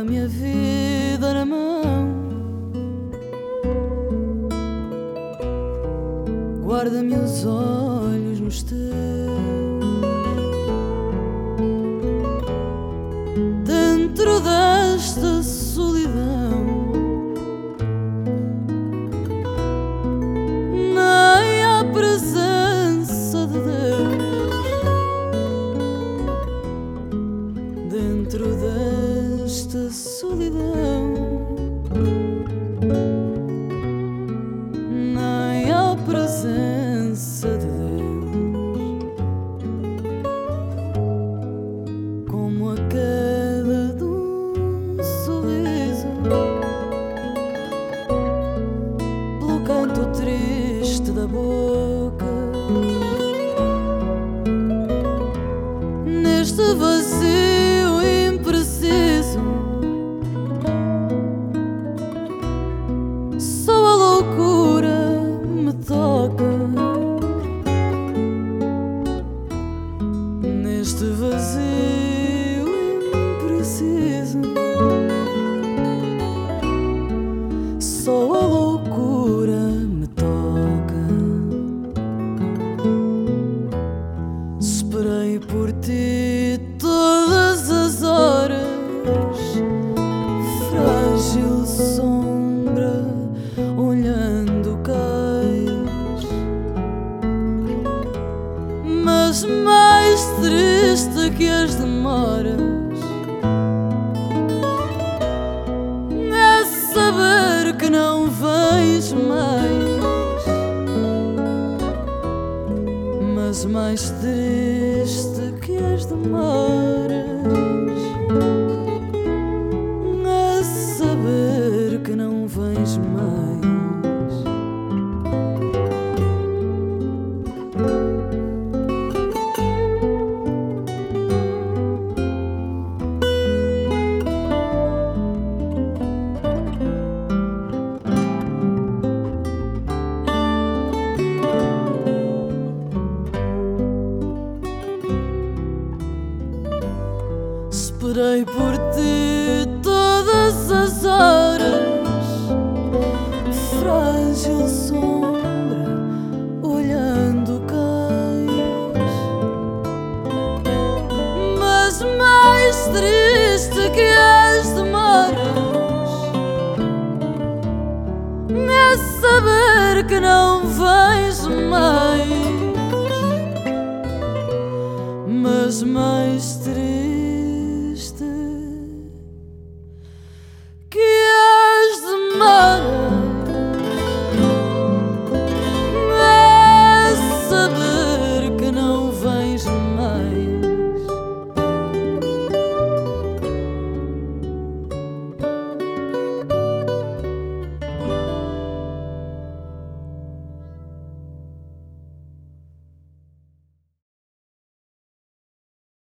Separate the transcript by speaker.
Speaker 1: minha vida na mão, guarda meus olhos nos teus. Dentro desta solidão, nem a presença de Deus. Dentro desta solidão, nem a presença de Deus. Como a queda de um sorriso, pelo canto triste da boca, neste vazio impreciso, só a loucura me toca. Neste vazio impreciso, só a loucura me toca. Esperei por ti todas as horas, frágil sombra olhando cais, mas mais triste que as demoras é saber que não vens mais. Mas mais triste que as demoras é saber que não vens mais. Esperei por ti todas as horas, frágil sombra olhando cais, mas mais triste que as demoras é saber que não vens mais. Mas mais triste